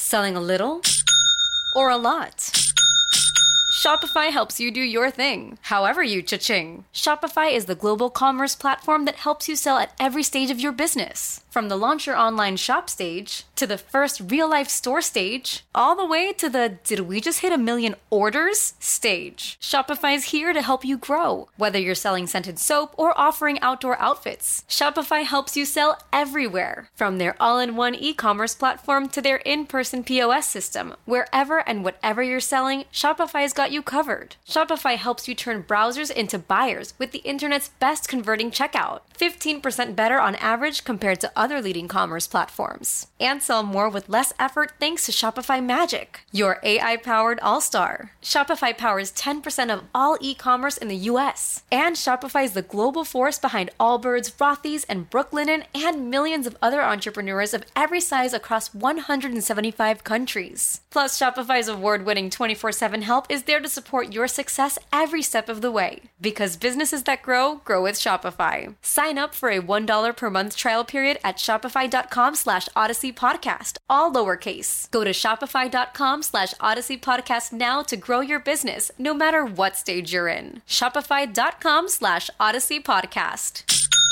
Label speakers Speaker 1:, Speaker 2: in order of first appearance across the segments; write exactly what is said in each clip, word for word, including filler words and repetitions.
Speaker 1: Selling a little or a lot? Shopify helps you do your thing, however you cha-ching. Shopify is the global commerce platform that helps you sell at every stage of your business. From the launch your online shop stage, to the first real-life store stage, all the way to the did we just hit a million orders stage. Shopify's here to help you grow. Whether you're selling scented soap or offering outdoor outfits, Shopify helps you sell everywhere. From their all-in-one e-commerce platform to their in-person P O S system, wherever and whatever you're selling, Shopify's got you covered. Shopify helps you turn browsers into buyers with the internet's best converting checkout. fifteen percent better on average compared to other leading commerce platforms. And sell more with less effort thanks to Shopify Magic, your A I-powered all-star. Shopify powers ten percent of all e-commerce in the U S. And Shopify is the global force behind Allbirds, Rothy's, and Brooklinen, and millions of other entrepreneurs of every size across one hundred seventy-five countries. Plus, Shopify's award-winning twenty-four seven help is there to support your success every step of the way. Because businesses that grow, grow with Shopify. Sign up for a one dollar per month trial period at shopify.com slash Odyssey Podcast, all lowercase. Go to shopify.com slash Odyssey Podcast now to grow your business, no matter what stage you're in. Shopify.com slash Odyssey Podcast.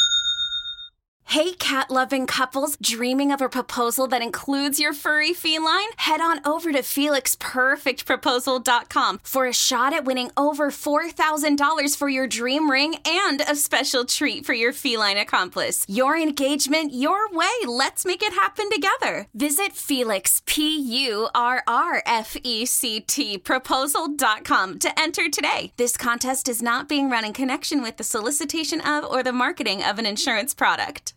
Speaker 2: Hey, cat-loving couples dreaming of a proposal that includes your furry feline? Head on over to felix perfect proposal dot com for a shot at winning over four thousand dollars for your dream ring and a special treat for your feline accomplice. Your engagement, your way. Let's make it happen together. Visit Felix, P U R R F E C T, proposal dot com to enter today. This contest is not being run in connection with the solicitation of or the marketing of an insurance product.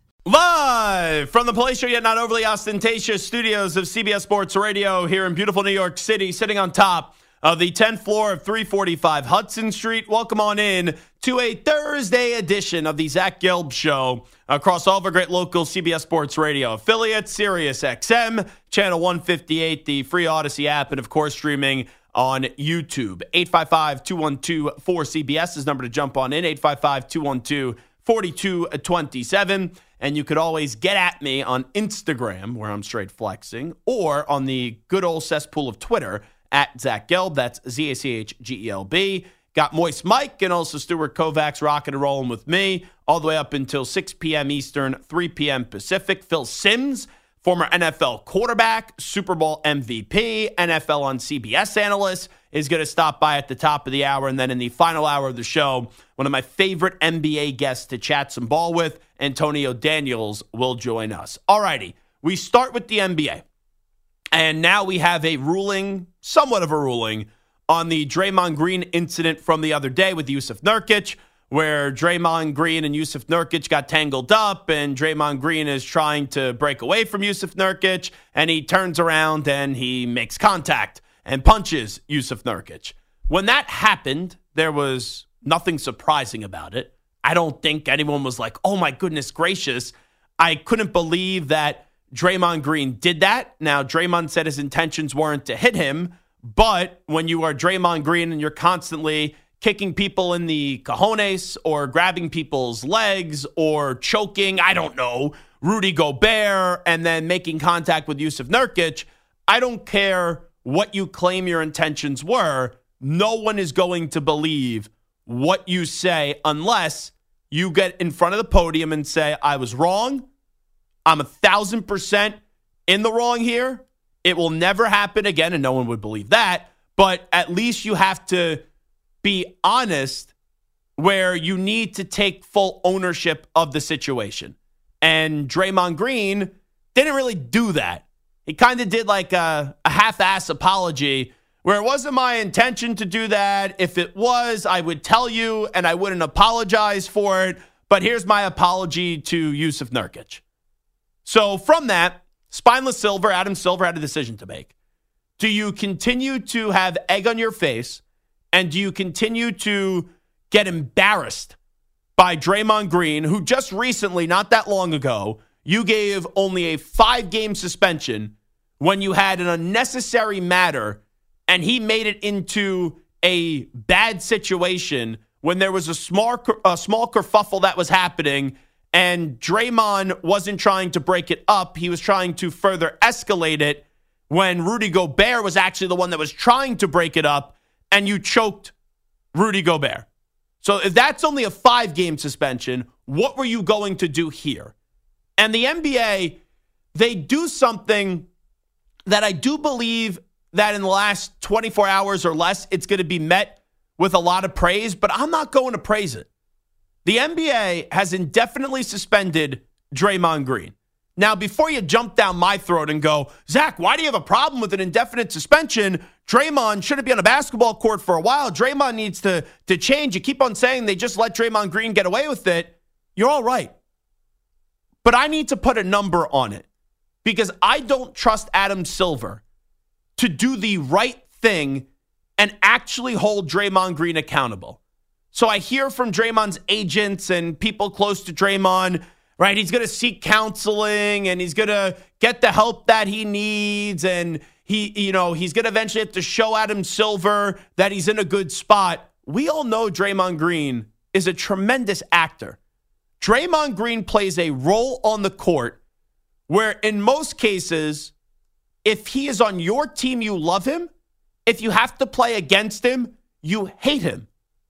Speaker 3: Live from the palatial yet not overly ostentatious studios of C B S Sports Radio here in beautiful New York City, sitting on top of the tenth floor of three forty-five Hudson Street. Welcome on in to a Thursday edition of the Zach Gelb Show across all of our great local C B S Sports Radio affiliates, Sirius X M, Channel one fifty-eight, the free Odyssey app, and of course streaming on YouTube. eight five five, two one two, four C B S is the number to jump on in, eight five five, two one two, four two two seven. And you could always get at me on Instagram, where I'm straight flexing, or on the good old cesspool of Twitter, at Zach Gelb. That's Z A C H G E L B. Got Moist Mike and also Stuart Kovacs rocking and rolling with me all the way up until six p.m. Eastern, three p.m. Pacific. Phil Simms, former N F L quarterback, Super Bowl M V P, N F L on C B S analyst, is going to stop by at the top of the hour. And then in the final hour of the show, one of my favorite N B A guests to chat some ball with, Antonio Daniels, will join us. All righty, we start with the N B A. And now we have a ruling, somewhat of a ruling, on the Draymond Green incident from the other day with Jusuf Nurkic, where Draymond Green and Jusuf Nurkic got tangled up, and Draymond Green is trying to break away from Jusuf Nurkic, and he turns around and he makes contact and punches Jusuf Nurkic. When that happened, there was nothing surprising about it. I don't think anyone was like, oh my goodness gracious. I couldn't believe that Draymond Green did that. Now, Draymond said his intentions weren't to hit him, but when you are Draymond Green and you're constantly kicking people in the cojones or grabbing people's legs or choking, I don't know, Rudy Gobert, and then making contact with Jusuf Nurkic, I don't care what you claim your intentions were. No one is going to believe what you say unless you get in front of the podium and say, I was wrong. I'm a thousand percent in the wrong here. It will never happen again, and no one would believe that. But at least you have to be honest where you need to take full ownership of the situation. And Draymond Green didn't really do that. He kind of did like a, a half-ass apology where it wasn't my intention to do that. If it was, I would tell you and I wouldn't apologize for it. But here's my apology to Jusuf Nurkic. So from that, Spineless Silver, Adam Silver had a decision to make. Do you continue to have egg on your face, and do you continue to get embarrassed by Draymond Green, who just recently, not that long ago, you gave only a five-game suspension when you had an unnecessary matter, and he made it into a bad situation when there was a small, a small kerfuffle that was happening, and Draymond wasn't trying to break it up. He was trying to further escalate it. when Rudy Gobert was actually the one that was trying to break it up, and you choked Rudy Gobert. So if that's only a five-game suspension, what were you going to do here? And the N B A, they do something that I do believe that in the last twenty-four hours or less, it's going to be met with a lot of praise, but I'm not going to praise it. The N B A has indefinitely suspended Draymond Green. Now, before you jump down my throat and go, Zach, why do you have a problem with an indefinite suspension? Draymond shouldn't be on a basketball court for a while. Draymond needs to, to change. You keep on saying they just let Draymond Green get away with it. You're all right. But I need to put a number on it because I don't trust Adam Silver to do the right thing and actually hold Draymond Green accountable. So I hear from Draymond's agents and people close to Draymond, right? He's going to seek counseling and he's going to get the help that he needs. And he, you know, he's going to eventually have to show Adam Silver that he's in a good spot. We all know Draymond Green is a tremendous actor. Draymond Green plays a role on the court where in most cases, if he is on your team, you love him. If you have to play against him, you hate him.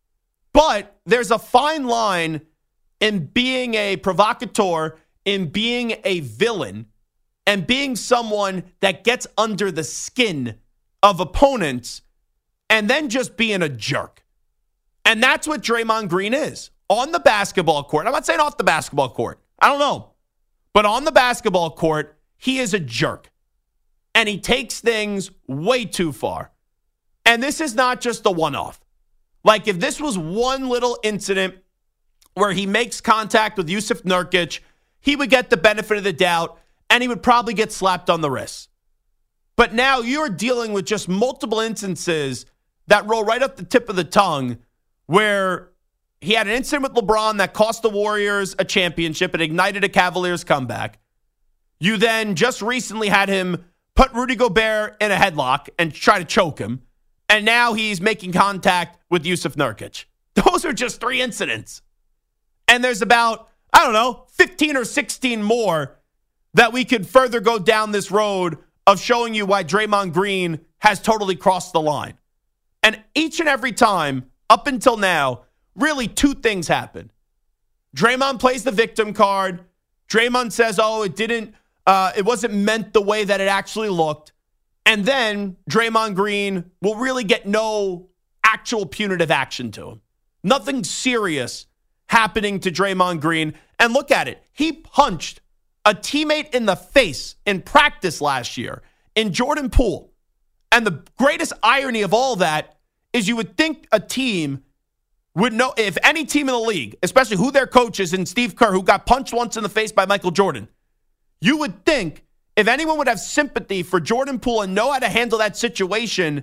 Speaker 3: But there's a fine line in being a provocateur, in being a villain, and being someone that gets under the skin of opponents and then just being a jerk. And that's what Draymond Green is. On the basketball court, I'm not saying off the basketball court. I don't know. But on the basketball court, he is a jerk. And he takes things way too far. And this is not just a one-off. Like if this was one little incident where he makes contact with Jusuf Nurkic, he would get the benefit of the doubt and he would probably get slapped on the wrist. But now you're dealing with just multiple instances that roll right up the tip of the tongue where he had an incident with LeBron that cost the Warriors a championship and ignited a Cavaliers comeback. You then just recently had him put Rudy Gobert in a headlock and try to choke him. And now he's making contact with Jusuf Nurkic. Those are just three incidents. And there's about, I don't know, fifteen or sixteen more that we could further go down this road of showing you why Draymond Green has totally crossed the line. And each and every time, up until now, really two things happen. Draymond plays the victim card. Draymond says, oh, it didn't, uh, it wasn't meant the way that it actually looked. And then Draymond Green will really get no actual punitive action to him. Nothing serious happening to Draymond Green. And look at it. He punched a teammate in the face in practice last year in Jordan Poole. And the greatest irony of all that is you would think a team would know, if any team in the league, especially who their coach is in Steve Kerr, who got punched once in the face by Michael Jordan, you would think if anyone would have sympathy for Jordan Poole and know how to handle that situation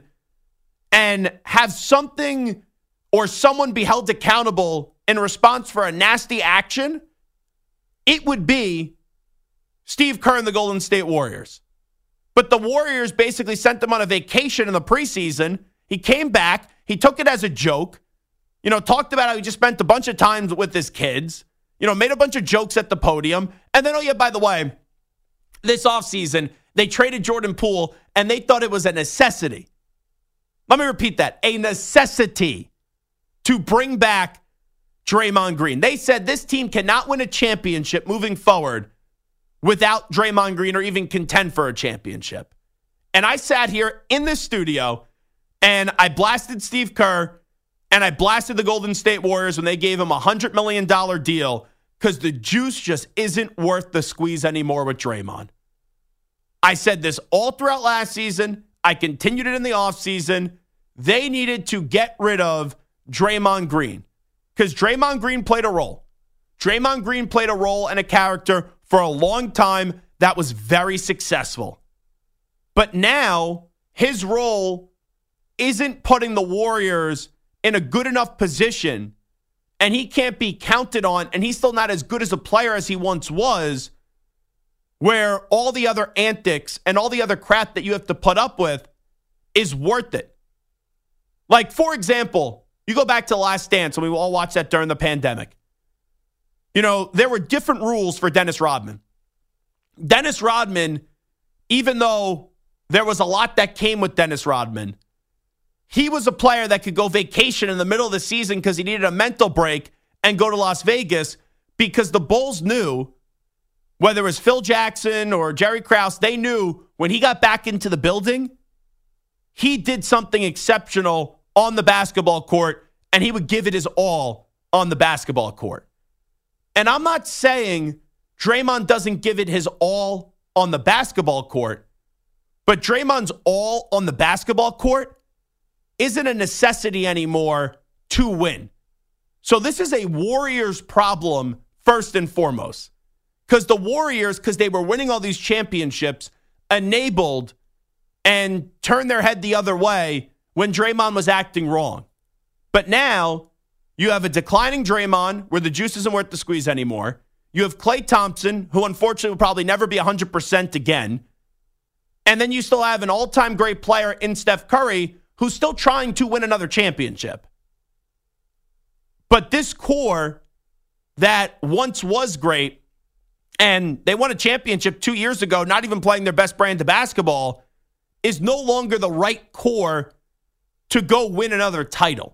Speaker 3: and have something or someone be held accountable in response for a nasty action, it would be Steve Kerr and the Golden State Warriors. But the Warriors basically sent him on a vacation in the preseason. He came back. He took it as a joke. You know, talked about how he just spent a bunch of time with his kids. You know, made a bunch of jokes at the podium. And then, oh yeah, by the way, this offseason, they traded Jordan Poole, and they thought it was a necessity. Let me repeat that. A necessity to bring back Draymond Green. They said this team cannot win a championship moving forward without Draymond Green or even contend for a championship. And I sat here in this studio, and I blasted Steve Kerr, and I blasted the Golden State Warriors when they gave him a one hundred million dollars deal because the juice just isn't worth the squeeze anymore with Draymond. I said this all throughout last season. I continued it in the offseason. They needed to get rid of Draymond Green because Draymond Green played a role. Draymond Green played a role and a character for a long time that was very successful. But now his role isn't putting the Warriors in a good enough position, and he can't be counted on, and he's still not as good as a player as he once was, where all the other antics and all the other crap that you have to put up with is worth it. Like, for example, you go back to The Last Dance, and we all watched that during the pandemic. You know, there were different rules for Dennis Rodman. Dennis Rodman, even though there was a lot that came with Dennis Rodman. He was a player that could go vacation in the middle of the season because he needed a mental break and go to Las Vegas because the Bulls knew, whether it was Phil Jackson or Jerry Krause, they knew when he got back into the building, he did something exceptional on the basketball court, and he would give it his all on the basketball court. And I'm not saying Draymond doesn't give it his all on the basketball court, but Draymond's all on the basketball court isn't a necessity anymore to win. So this is a Warriors problem first and foremost. Because the Warriors, because they were winning all these championships, enabled and turned their head the other way when Draymond was acting wrong. But now you have a declining Draymond where the juice isn't worth the squeeze anymore. You have Klay Thompson, who unfortunately will probably never be one hundred percent again. And then you still have an all-time great player in Steph Curry who's still trying to win another championship. But this core that once was great, and they won a championship two years ago, not even playing their best brand of basketball, is no longer the right core to go win another title.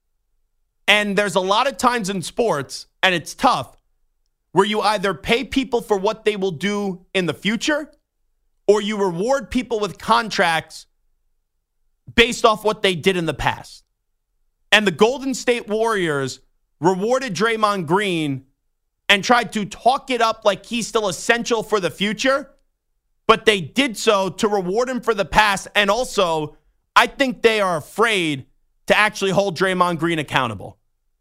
Speaker 3: And there's a lot of times in sports, and it's tough, where you either pay people for what they will do in the future, or you reward people with contracts based off what they did in the past. And the Golden State Warriors rewarded Draymond Green and tried to talk it up like he's still essential for the future, but they did so to reward him for the past. And also, I think they are afraid to actually hold Draymond Green accountable.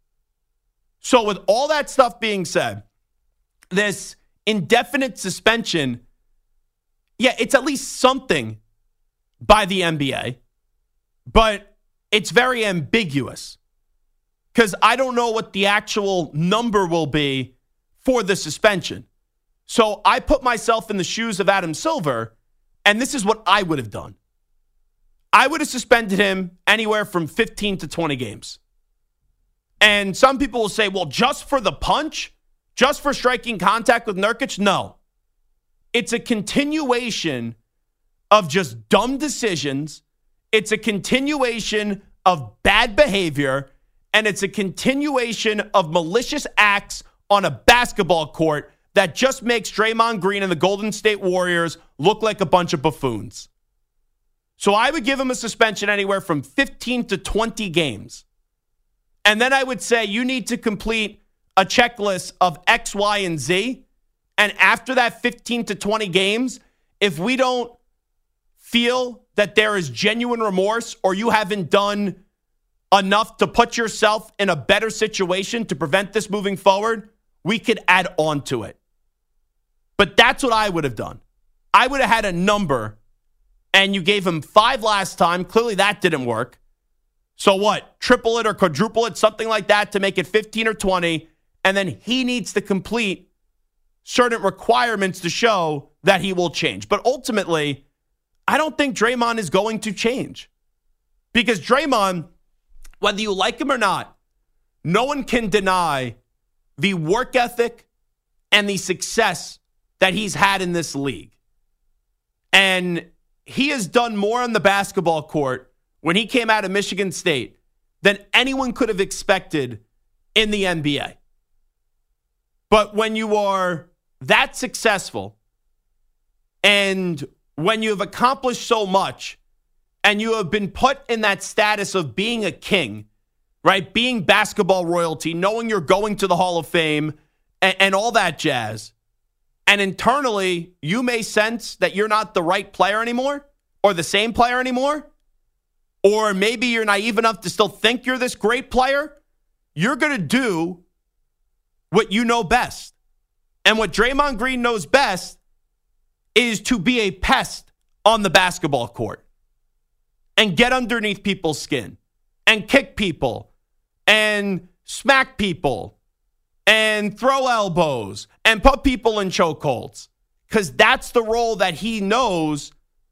Speaker 3: So with all that stuff being said, this indefinite suspension, yeah, it's at least something by the N B A, but it's very ambiguous because I don't know what the actual number will be for the suspension. So I put myself in the shoes of Adam Silver, and this is what I would have done. I would have suspended him anywhere from fifteen to twenty games. And some people will say, well, just for the punch? Just for striking contact with Nurkic? No. It's a continuation of just dumb decisions. It's a continuation of bad behavior. And it's a continuation of malicious acts on a basketball court that just makes Draymond Green and the Golden State Warriors look like a bunch of buffoons. So I would give him a suspension anywhere from fifteen to twenty games. And then I would say you need to complete a checklist of X, Y, and Z. And after that fifteen to twenty games, if we don't feel that there is genuine remorse or you haven't done enough to put yourself in a better situation to prevent this moving forward, we could add on to it. But that's what I would have done. I would have had a number, and you gave him five last time. Clearly that didn't work. So what? Triple it or quadruple it, something like that to make it fifteen or twenty. And then he needs to complete certain requirements to show that he will change. But ultimately, I don't think Draymond is going to change. Because Draymond, whether you like him or not, no one can deny the work ethic and the success that he's had in this league. And he has done more on the basketball court when he came out of Michigan State than anyone could have expected in the N B A. But when you are that successful and when you have accomplished so much and you have been put in that status of being a king, right? Being basketball royalty, knowing you're going to the Hall of Fame and, and all that jazz. And internally, you may sense that you're not the right player anymore or the same player anymore. Or maybe you're naive enough to still think you're this great player. You're going to do what you know best. And what Draymond Green knows best is to be a pest on the basketball court and get underneath people's skin and kick people and smack people and throw elbows and put people in chokeholds. Because that's the role that he knows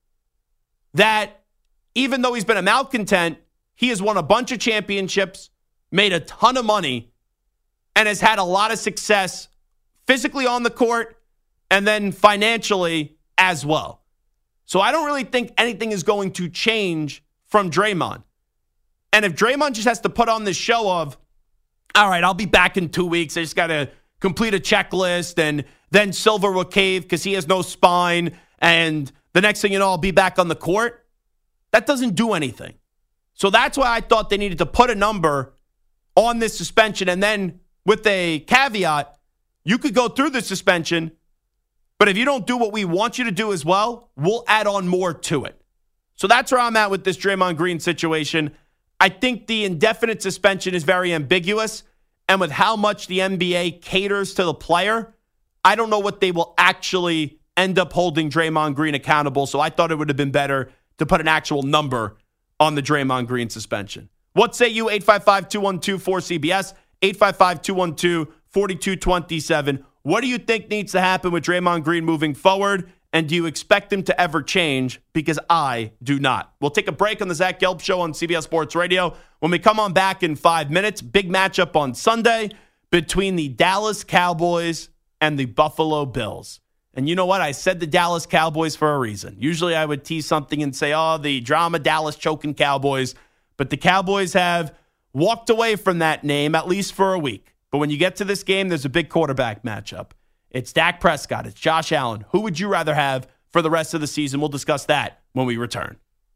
Speaker 3: that even though he's been a malcontent, he has won a bunch of championships, made a ton of money, and has had a lot of success physically on the court and then financially as well. So I don't really think anything is going to change from Draymond. And if Draymond just has to put on this show of, all right, I'll be back in two weeks. I just got to complete a checklist, and then Silver will cave because he has no spine, and the next thing you know, I'll be back on the court. That doesn't do anything. So that's why I thought they needed to put a number on this suspension, and then with a caveat, you could go through the suspension, but if you don't do what we want you to do as well, we'll add on more to it. So that's where I'm at with this Draymond Green situation. I think the indefinite suspension is very ambiguous, and with how much the N B A caters to the player, I don't know what they will actually end up holding Draymond Green accountable, so I thought it would have been better to put an actual number on the Draymond Green suspension. What say you? eight five five, two one two, four C B S, eight five five, two one two, four two two seven. What do you think needs to happen with Draymond Green moving forward? And do you expect him to ever change? Because I do not. We'll take a break on the Zach Gelb Show on C B S Sports Radio. When we come on back in five minutes, big matchup on Sunday between the Dallas Cowboys and the Buffalo Bills. And you know what? I said the Dallas Cowboys for a reason. Usually I would tease something and say, oh, the drama Dallas choking Cowboys. But the Cowboys have walked away from that name, at least for a week. But when you get to this game, there's a big quarterback matchup. It's Dak Prescott. It's Josh Allen. Who would you rather have for the rest of the season? We'll discuss that when we return.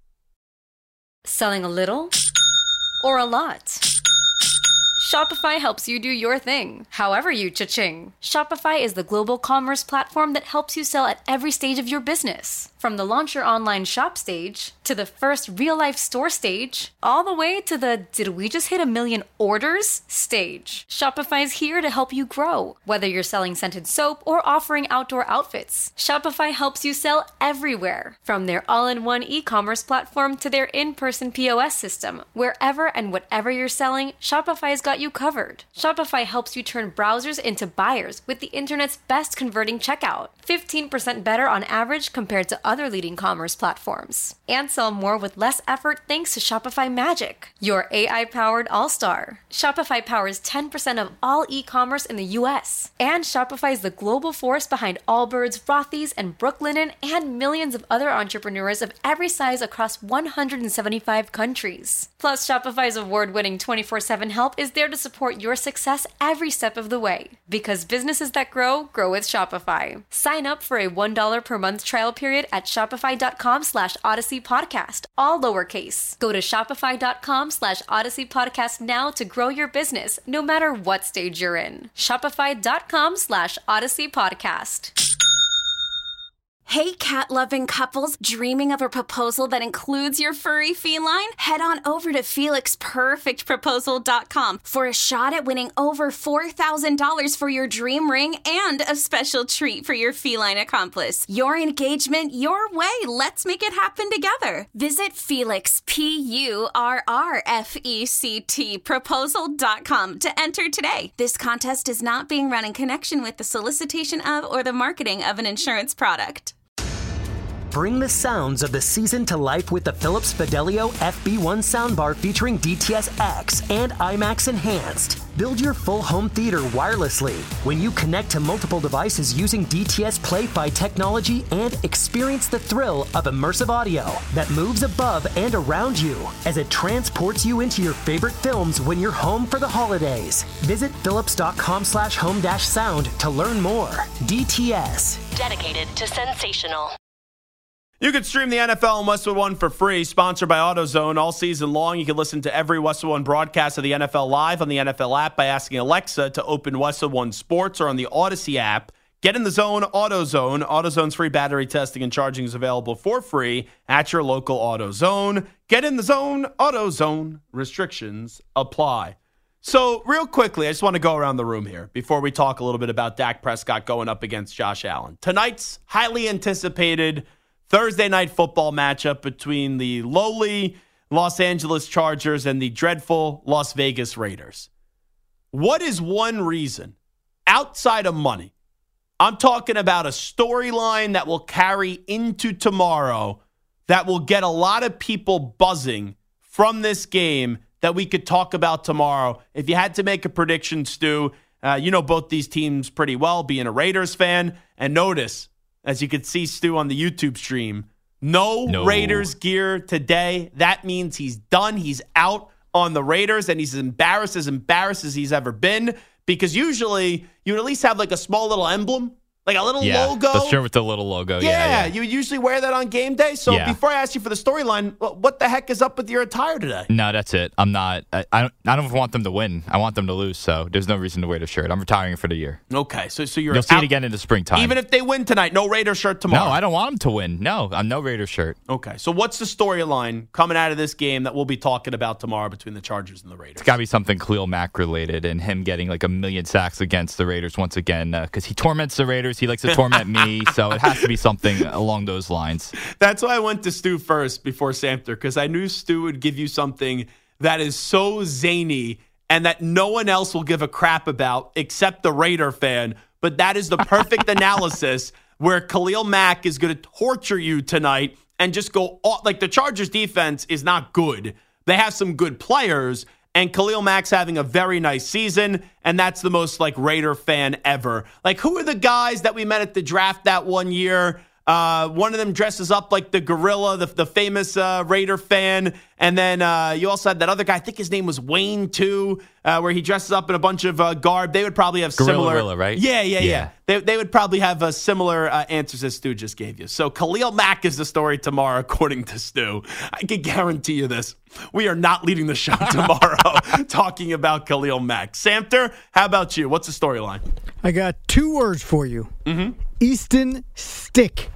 Speaker 1: Selling a little or a lot? Shopify helps you do your thing, however you cha-ching. Shopify is the global commerce platform that helps you sell at every stage of your business. From the launch your online shop stage, to the first real-life store stage, all the way to the did we just hit a million orders stage. Shopify's here to help you grow. Whether you're selling scented soap or offering outdoor outfits, Shopify helps you sell everywhere. From their all-in-one e-commerce platform to their in-person P O S system, wherever and whatever you're selling, Shopify's got you covered. Shopify helps you turn browsers into buyers with the internet's best converting checkout. fifteen percent better on average compared to other leading commerce platforms. And sell more with less effort thanks to Shopify Magic, your A I-powered all-star. Shopify powers ten percent of all e-commerce in the U S. And Shopify is the global force behind Allbirds, Rothy's, and Brooklinen, and millions of other entrepreneurs of every size across one hundred seventy-five countries. Plus, Shopify's award-winning twenty-four seven help is there to support your success every step of the way. Because businesses that grow, grow with Shopify. Sign up for a one dollar per month trial period at shopify.com slash Odyssey Podcast, all lowercase. Go to shopify.com slash Odyssey Podcast now to grow your business, no matter what stage you're in. Shopify.com slash Odyssey Podcast.
Speaker 2: Hey, cat-loving couples, dreaming of a proposal that includes your furry feline? Head on over to felix perfect proposal dot com for a shot at winning over four thousand dollars for your dream ring and a special treat for your feline accomplice. Your engagement, your way. Let's make it happen together. Visit Felix, P U R R F E C T, proposal dot com to enter today. This contest is not being run in connection with the solicitation of or the marketing of an insurance product.
Speaker 4: Bring the sounds of the season to life with the Philips Fidelio F B one soundbar featuring D T S X and IMAX Enhanced. Build your full home theater wirelessly when you connect to multiple devices using D T S Play-Fi technology and experience the thrill of immersive audio that moves above and around you as it transports you into your favorite films when you're home for the holidays. Visit philips.com slash home dash sound to learn more. D T S.
Speaker 5: Dedicated to sensational.
Speaker 3: You can stream the N F L on Westwood One for free, sponsored by AutoZone. All season long, you can listen to every Westwood One broadcast of the N F L live on the N F L app by asking Alexa to open Westwood One Sports, or on the Odyssey app. Get in the zone, AutoZone. AutoZone's free battery testing and charging is available for free at your local AutoZone. Get in the zone, AutoZone. Restrictions apply. So, real quickly, I just want to go around the room here before we talk a little bit about Dak Prescott going up against Josh Allen. Tonight's highly anticipated Thursday night football matchup between the lowly Los Angeles Chargers and the dreadful Las Vegas Raiders. What is one reason, outside of money, I'm talking about a storyline that will carry into tomorrow that will get a lot of people buzzing from this game that we could talk about tomorrow? If you had to make a prediction, Stu, uh, you know both these teams pretty well, being a Raiders fan. And notice, as you could see Stu on the YouTube stream, No,
Speaker 6: No.
Speaker 3: Raiders gear today. That means he's done. He's out on the Raiders, and he's as embarrassed as embarrassed as he's ever been, because usually you would at least have like a small little emblem, like a little
Speaker 6: yeah,
Speaker 3: logo.
Speaker 6: the shirt with the little logo.
Speaker 3: Yeah,
Speaker 6: Yeah, yeah.
Speaker 3: you would usually wear that on game day. So
Speaker 6: Yeah.
Speaker 3: before I ask you for the storyline, what the heck is up with your attire today?
Speaker 6: No, that's it. I'm not. I, I don't. I don't want them to win. I want them to lose. So there's no reason to wear the shirt. I'm retiring for the year.
Speaker 3: Okay, so so you're
Speaker 6: You'll see
Speaker 3: out-
Speaker 6: it again in the springtime.
Speaker 3: Even if they win tonight, no Raiders shirt tomorrow.
Speaker 6: no, I don't want them to win. No, I'm no Raiders shirt.
Speaker 3: Okay, so what's the storyline coming out of this game that we'll be talking about tomorrow between the Chargers and the Raiders?
Speaker 6: It's got to be something Khalil Mack related and him getting like a million sacks against the Raiders once again, because he torments the Raiders. He likes to torment me. So it has to be something along those lines.
Speaker 3: That's why I went to Stu first before Samter, because I knew Stu would give you something that is so zany and that no one else will give a crap about except the Raider fan. But that is the perfect analysis where Khalil Mack is going to torture you tonight and just go all, like the Chargers defense is not good. They have some good players, and Khalil Mack's having a very nice season, and that's the most like Raider fan ever. Like, who are the guys that we met at the draft that one year? Uh, one of them dresses up like the gorilla, the, the famous uh, Raider fan. And then uh, you also had that other guy, I think his name was Wayne too, uh, where he dresses up in a bunch of uh, garb. They would probably have
Speaker 6: Gorilla
Speaker 3: similar.
Speaker 6: Gorilla, right?
Speaker 3: Yeah, yeah, yeah.
Speaker 6: Yeah.
Speaker 3: They, they would probably have uh, similar uh, answers as Stu just gave you. So Khalil Mack is the story tomorrow, according to Stu. I can guarantee you this. We are not leading the show tomorrow talking about Khalil Mack. Samter, how about you? What's the storyline?
Speaker 7: I got two words for you.
Speaker 3: Mm-hmm.
Speaker 7: Easton Stick.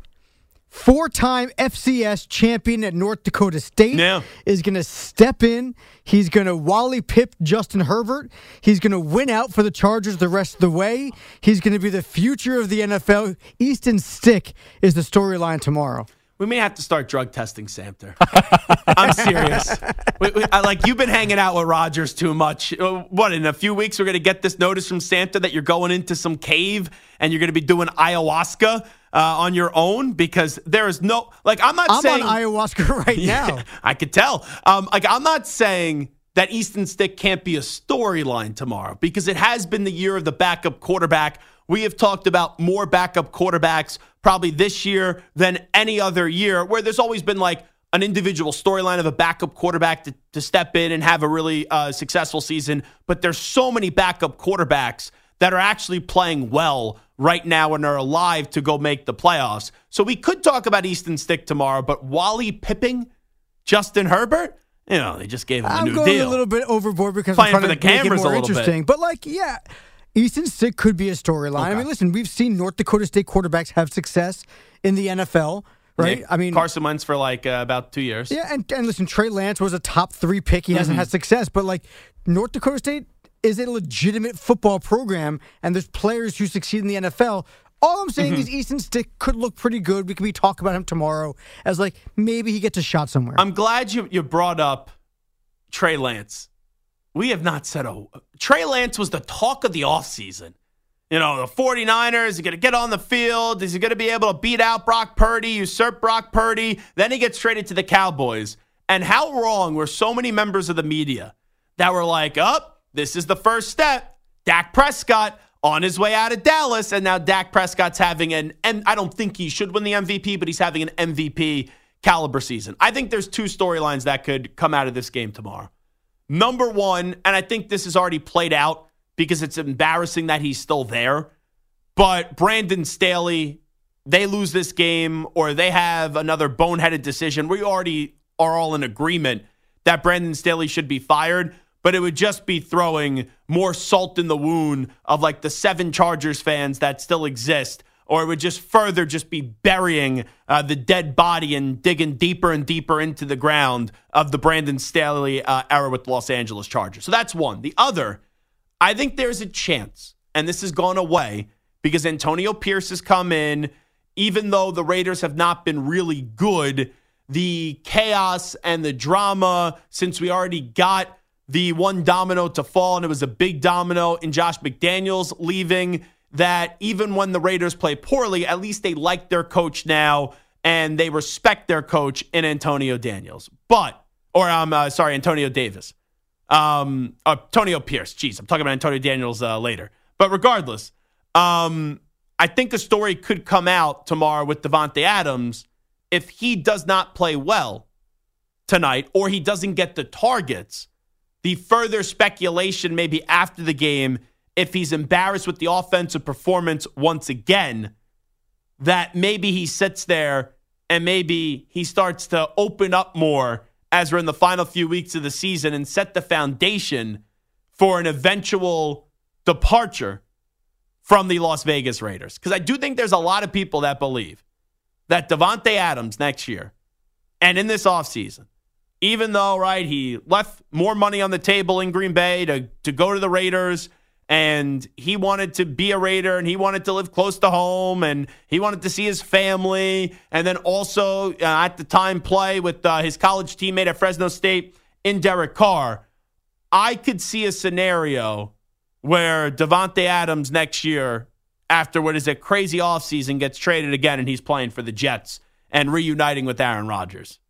Speaker 7: Four-time F C S champion at North Dakota State
Speaker 3: Yeah.
Speaker 7: is going to step in. He's going to Wally Pip Justin Herbert. He's going to win out for the Chargers the rest of the way. He's going to be the future of the N F L. Easton Stick is the storyline tomorrow.
Speaker 3: We may have to start drug testing Samter. I'm serious. We, we, I, like, you've been hanging out with Rodgers too much. Uh, What, in a few weeks we're going to get this notice from Samter that you're going into some cave and you're going to be doing ayahuasca uh, on your own? Because there is no, like, I'm not
Speaker 7: I'm
Speaker 3: saying.
Speaker 7: on ayahuasca right now.
Speaker 3: Yeah, I could tell. Um, like, I'm not saying that Easton Stick can't be a storyline tomorrow, because it has been the year of the backup quarterback. We have talked about more backup quarterbacks probably this year than any other year, where there's always been like an individual storyline of a backup quarterback to, to step in and have a really uh, successful season. But there's so many backup quarterbacks that are actually playing well right now and are alive to go make the playoffs. So we could talk about Easton Stick tomorrow, but Wally Pipping Justin Herbert, you know, they just gave him a
Speaker 7: I'm
Speaker 3: new
Speaker 7: going
Speaker 3: deal.
Speaker 7: a little bit overboard because
Speaker 3: Playing
Speaker 7: I'm
Speaker 3: for
Speaker 7: trying
Speaker 3: the
Speaker 7: to make it
Speaker 3: cameras a
Speaker 7: more
Speaker 3: little bit.
Speaker 7: interesting. But, like, yeah, Easton Stick could be a storyline. I
Speaker 3: Okay.
Speaker 7: mean, listen, we've seen North Dakota State quarterbacks have success in the N F L, right?
Speaker 3: Nick,
Speaker 7: I mean,
Speaker 3: Carson Wentz for like uh, about two years.
Speaker 7: yeah, and, and listen, Trey Lance was a top three pick. He hasn't
Speaker 3: Mm-hmm.
Speaker 7: had success, but, like, North Dakota State is a legitimate football program, and there's players who succeed in the N F L. All I'm saying
Speaker 3: Mm-hmm.
Speaker 7: is Easton Stick could look pretty good. We could be talking about him tomorrow as, like, maybe he gets a shot somewhere.
Speaker 3: I'm glad you, you brought up Trey Lance. We have not said a Trey Lance was the talk of the offseason. You know, the 49ers, is he going to get on the field? Is he going to be able to beat out Brock Purdy, usurp Brock Purdy? Then he gets traded to the Cowboys. And how wrong were so many members of the media that were like, oh, this is the first step. Dak Prescott on his way out of Dallas, and now Dak Prescott's having an, and I don't think he should win the M V P, but he's having an M V P caliber season. I think there's two storylines that could come out of this game tomorrow. Number one, and I think this is already played out because it's embarrassing that he's still there, but Brandon Staley, they lose this game or they have another boneheaded decision. We already are all in agreement that Brandon Staley should be fired, but it would just be throwing more salt in the wound of like the seven Chargers fans that still exist, or it would just further just be burying uh, the dead body and digging deeper and deeper into the ground of the Brandon Staley uh, era with the Los Angeles Chargers. So that's one. The other, I think there's a chance, and this has gone away because Antonio Pierce has come in. Even though the Raiders have not been really good, the chaos and the drama, since we already got the one domino to fall, and it was a big domino in Josh McDaniels leaving, that even when the Raiders play poorly, at least they like their coach now, and they respect their coach in Antonio Daniels. But, or I'm um, uh, sorry, Antonio Davis. Um, uh, Antonio Pierce. Jeez, I'm talking about Antonio Daniels uh, later. But regardless, um, I think a story could come out tomorrow with Devontae Adams if he does not play well tonight or he doesn't get the targets, the further speculation maybe after the game, if he's embarrassed with the offensive performance once again, that maybe he sits there and maybe he starts to open up more as we're in the final few weeks of the season and set the foundation for an eventual departure from the Las Vegas Raiders. Because I do think there's a lot of people that believe that Davante Adams next year and in this offseason, even though, right, he left more money on the table in Green Bay to, to go to the Raiders, and he wanted to be a Raider, and he wanted to live close to home, and he wanted to see his family, and then also uh, at the time play with uh, his college teammate at Fresno State in Derek Carr. I could see a scenario where Davante Adams next year, after what is a crazy offseason, gets traded again, and he's playing for the Jets and reuniting with Aaron Rodgers.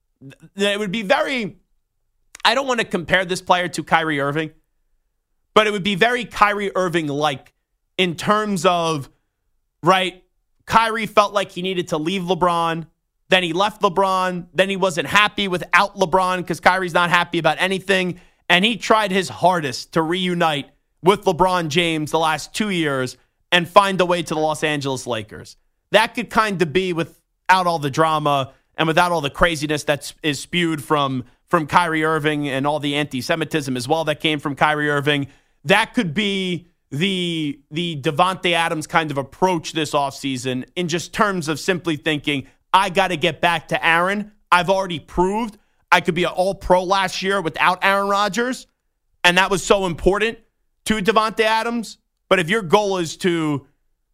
Speaker 3: It would be very, I don't want to compare this player to Kyrie Irving, but it would be very Kyrie Irving-like in terms of, right, Kyrie felt like he needed to leave LeBron, then he left LeBron, then he wasn't happy without LeBron because Kyrie's not happy about anything, and he tried his hardest to reunite with LeBron James the last two years and find a way to the Los Angeles Lakers. That could kind of be without all the drama and without all the craziness that is spewed from, from Kyrie Irving and all the anti-Semitism as well that came from Kyrie Irving. That could be the the Davante Adams kind of approach this offseason in just terms of simply thinking, I got to get back to Aaron. I've already proved I could be an all-pro last year without Aaron Rodgers, and that was so important to Davante Adams. But if your goal is to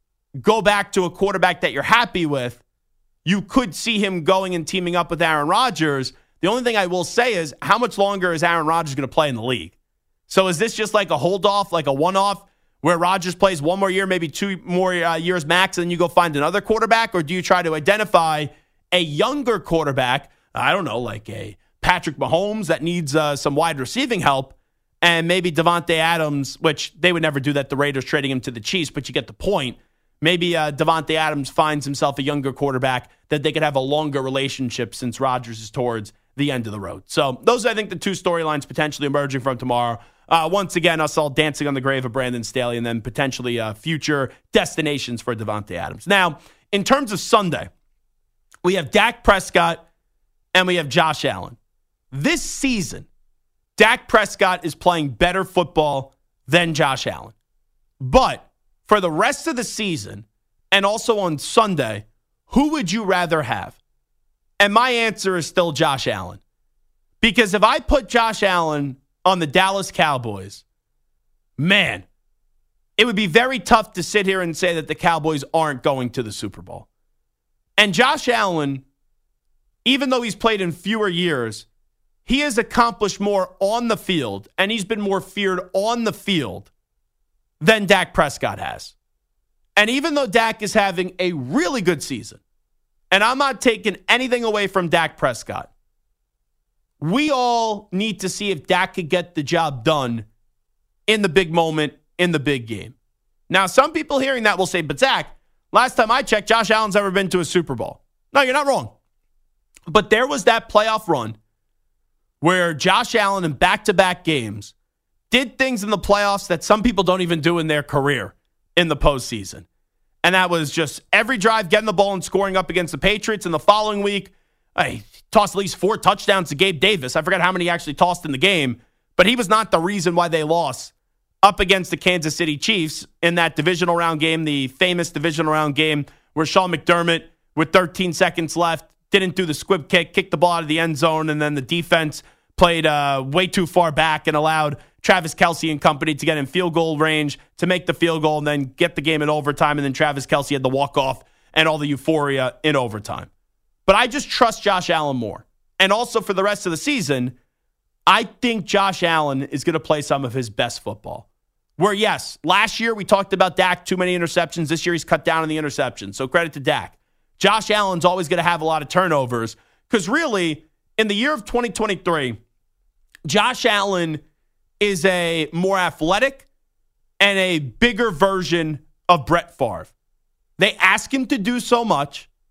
Speaker 3: go back to a quarterback that you're happy with, you could see him going and teaming up with Aaron Rodgers. The only thing I will say is, how much longer is Aaron Rodgers going to play in the league? So is this just like a hold-off, like a one-off, where Rodgers plays one more year, maybe two more uh, years max, and then you go find another quarterback? Or do you try to identify a younger quarterback, I don't know, like a Patrick Mahomes that needs uh, some wide receiving help, and maybe Davante Adams, which they would never do that, the Raiders trading him to the Chiefs, but you get the point. Maybe uh, Davante Adams finds himself a younger quarterback that they could have a longer relationship since Rodgers is towards the end of the road. So those are, I think, the two storylines potentially emerging from tomorrow. Uh, once again, us all dancing on the grave of Brandon Staley, and then potentially uh, future destinations for Davante Adams. Now, in terms of Sunday, we have Dak Prescott and we have Josh Allen. This season, Dak Prescott is playing better football than Josh Allen. But for the rest of the season, and also on Sunday, who would you rather have? And my answer is still Josh Allen. Because if I put Josh Allen on the Dallas Cowboys, man, it would be very tough to sit here and say that the Cowboys aren't going to the Super Bowl. And Josh Allen, even though he's played in fewer years, he has accomplished more on the field, and he's been more feared on the field than Dak Prescott has. And even though Dak is having a really good season, and I'm not taking anything away from Dak Prescott, we all need to see if Dak could get the job done in the big moment, in the big game. Now, some people hearing that will say, but Zach, last time I checked, Josh Allen's ever been to a Super Bowl. No, you're not wrong. But there was that playoff run where Josh Allen in back-to-back games did things in the playoffs that some people don't even do in their career in the postseason. And that was just every drive getting the ball and scoring up against the Patriots. And the following week, he tossed at least four touchdowns to Gabe Davis. I forgot how many he actually tossed in the game, but he was not the reason why they lost up against the Kansas City Chiefs in that divisional round game, the famous divisional round game where Sean McDermott, with thirteen seconds left, didn't do the squib kick, kicked the ball out of the end zone, and then the defense played uh, way too far back and allowed Travis Kelce and company to get in field goal range to make the field goal and then get the game in overtime, and then Travis Kelce had the walk-off and all the euphoria in overtime. But I just trust Josh Allen more. And also for the rest of the season, I think Josh Allen is going to play some of his best football. Where, yes, last year we talked about Dak, too many interceptions. This year he's cut down on the interceptions. So credit to Dak. Josh Allen's always going to have a lot of turnovers because really, in the year of twenty twenty-three, Josh Allen is a more athletic and a bigger version of Brett Favre. They ask him to do so much.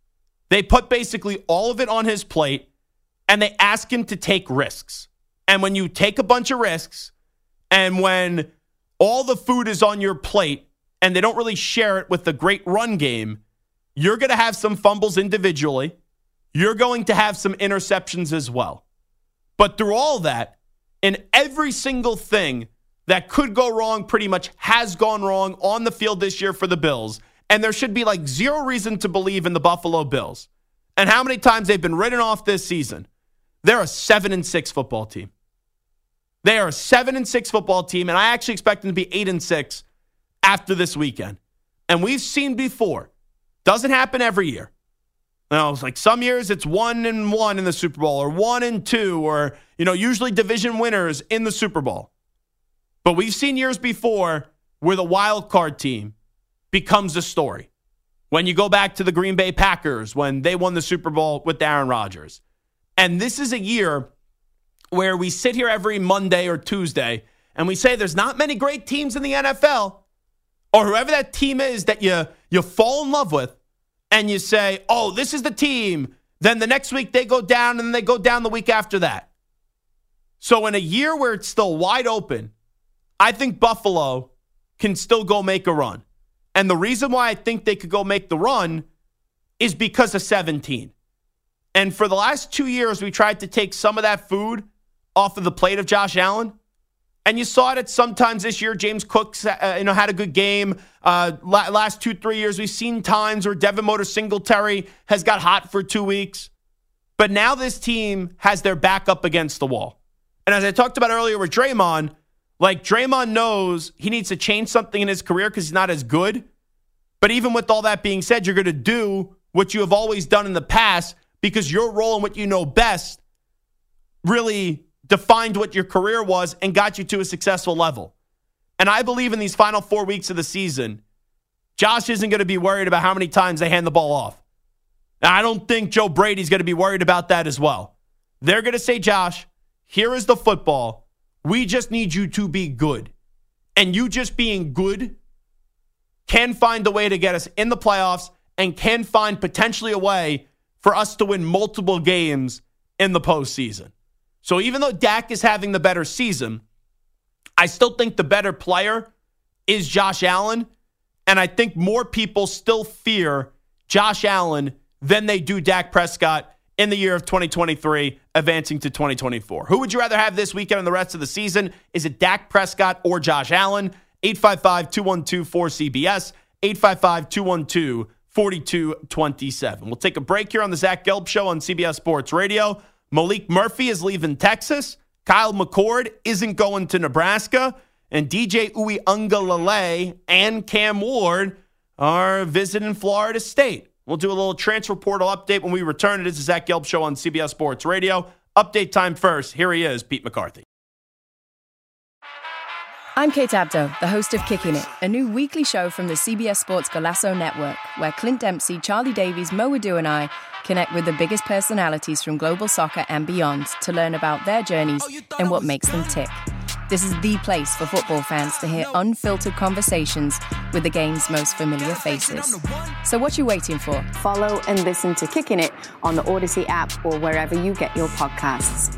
Speaker 3: They put basically all of it on his plate, and they ask him to take risks. And when you take a bunch of risks, and when all the food is on your plate, and they don't really share it with the great run game, you're going to have some fumbles individually. You're going to have some interceptions as well. But through all that, in every single thing that could go wrong pretty much has gone wrong on the field this year for the Bills. And there should be like zero reason to believe in the Buffalo Bills. And how many times they've been written off this season. They're a seven and six football team. They are a seven and six football team, and I actually expect them to be eight and six after this weekend. And we've seen before. Doesn't happen every year. You know, it's like some years it's one and one in the Super Bowl, or one and two, or, you know, usually division winners in the Super Bowl. But we've seen years before where the wild card team becomes a story. When you go back to the Green Bay Packers, when they won the Super Bowl with Aaron Rodgers. And this is a year where we sit here every Monday or Tuesday and we say there's not many great teams in the N F L, or whoever that team is that you, you fall in love with, and you say, oh, this is the team. Then the next week they go down, and then they go down the week after that. So in a year where it's still wide open, I think Buffalo can still go make a run. And the reason why I think they could go make the run is because of seventeen. And for the last two years, we tried to take some of that food off of the plate of Josh Allen. And you saw it sometimes this year. James Cook uh, you know, had a good game. Uh, la- last two, three years, we've seen times where Devin Motor Singletary has got hot for two weeks. But now this team has their back up against the wall. And as I talked about earlier with Draymond, like Draymond knows he needs to change something in his career because he's not as good. But even with all that being said, you're going to do what you have always done in the past because your role in what you know best really defined what your career was and got you to a successful level. And I believe in these final four weeks of the season, Josh isn't going to be worried about how many times they hand the ball off. Now, I don't think Joe Brady's going to be worried about that as well. They're going to say, Josh, here is the football. We just need you to be good. And you just being good can find a way to get us in the playoffs and can find potentially a way for us to win multiple games in the postseason. So even though Dak is having the better season, I still think the better player is Josh Allen. And I think more people still fear Josh Allen than they do Dak Prescott in the year of twenty twenty-three, advancing to twenty twenty-four. Who would you rather have this weekend and the rest of the season? Is it Dak Prescott or Josh Allen? eight five five, two one two, four C B S, eight five five, two one two, four two two seven. We'll take a break here on the Zach Gelb Show on C B S Sports Radio. Malik Murphy is leaving Texas. Kyle McCord isn't going to Nebraska. And D J Uiagalelei and Cam Ward are visiting Florida State. We'll do a little transfer portal update when we return. It is the Zach Gelb Show on C B S Sports Radio. Update time first. Here he is, Pete McCarthy.
Speaker 8: I'm Kate Abdo, the host of Kicking It, a new weekly show from the C B S Sports Golasso Network, where Clint Dempsey, Charlie Davies, Mo Adu and I connect with the biggest personalities from global soccer and beyond to learn about their journeys and what makes them tick. This is the place for football fans to hear unfiltered conversations with the game's most familiar faces. So what you waiting for?
Speaker 9: Follow and listen to Kicking It on the Odyssey app or wherever you get your podcasts.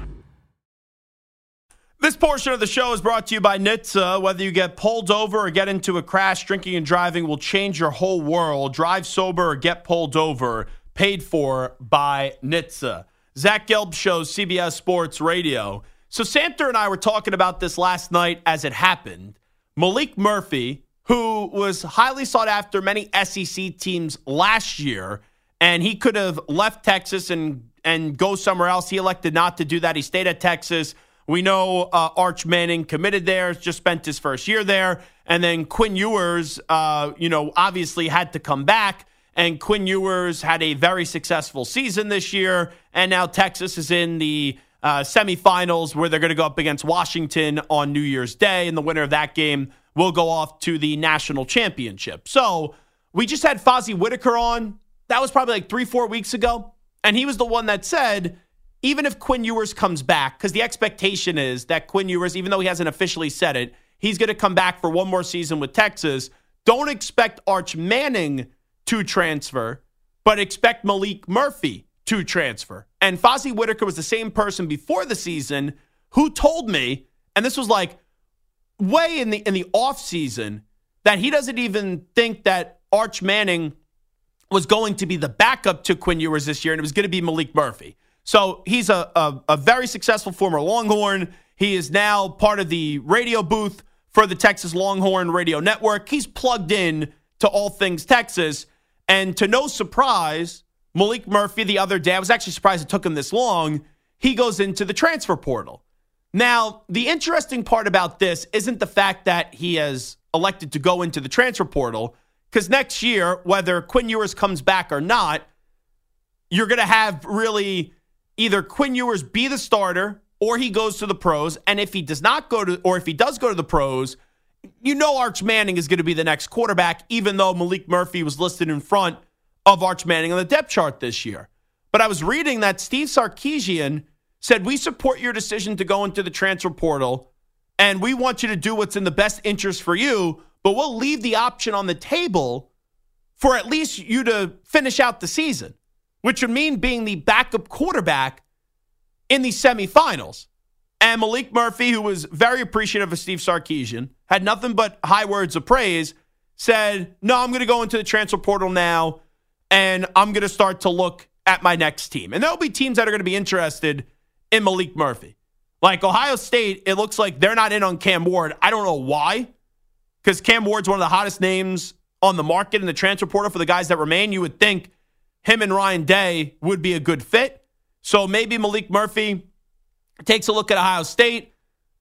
Speaker 3: This portion of the show is brought to you by N H T S A. Whether you get pulled over or get into a crash, drinking and driving will change your whole world. Drive sober or get pulled over. Paid for by N H T S A. Zach Gelb Show, C B S Sports Radio. So Samter and I were talking about this last night as it happened. Malik Murphy, who was highly sought after many S E C teams last year, and he could have left Texas and, and go somewhere else. He elected not to do that. He stayed at Texas. We know uh, Arch Manning committed there, just spent his first year there. And then Quinn Ewers, uh, you know, obviously had to come back. And Quinn Ewers had a very successful season this year. And now Texas is in the uh, semifinals where they're going to go up against Washington on New Year's Day. And the winner of that game will go off to the national championship. So we just had Fozzie Whitaker on. That was probably like three, four weeks ago. And he was the one that said, even if Quinn Ewers comes back, because the expectation is that Quinn Ewers, even though he hasn't officially said it, he's going to come back for one more season with Texas. Don't expect Arch Manning to transfer but expect Malik Murphy to transfer. And Fozzie Whitaker was the same person before the season who told me, and this was like way in the in the off season, that he doesn't even think that Arch Manning was going to be the backup to Quinn Ewers this year, and it was going to be Malik Murphy. So he's a, a, a very successful former Longhorn. He is now part of the radio booth for the Texas Longhorn Radio Network. He's plugged in to all things Texas. And to no surprise, Malik Murphy the other day, I was actually surprised it took him this long, he goes into the transfer portal. Now, the interesting part about this isn't the fact that he has elected to go into the transfer portal, because next year, whether Quinn Ewers comes back or not, you're going to have really either Quinn Ewers be the starter or he goes to the pros. And if he does not go to, or if he does go to the pros, you know Arch Manning is going to be the next quarterback, even though Malik Murphy was listed in front of Arch Manning on the depth chart this year. But I was reading that Steve Sarkisian said, we support your decision to go into the transfer portal, and we want you to do what's in the best interest for you, but we'll leave the option on the table for at least you to finish out the season, which would mean being the backup quarterback in the semifinals. And Malik Murphy, who was very appreciative of Steve Sarkisian, had nothing but high words of praise, said, no, I'm going to go into the transfer portal now, and I'm going to start to look at my next team. And there'll be teams that are going to be interested in Malik Murphy. Like Ohio State, it looks like they're not in on Cam Ward. I don't know why, because Cam Ward's one of the hottest names on the market in the transfer portal for the guys that remain. You would think him and Ryan Day would be a good fit. So maybe Malik Murphy takes a look at Ohio State,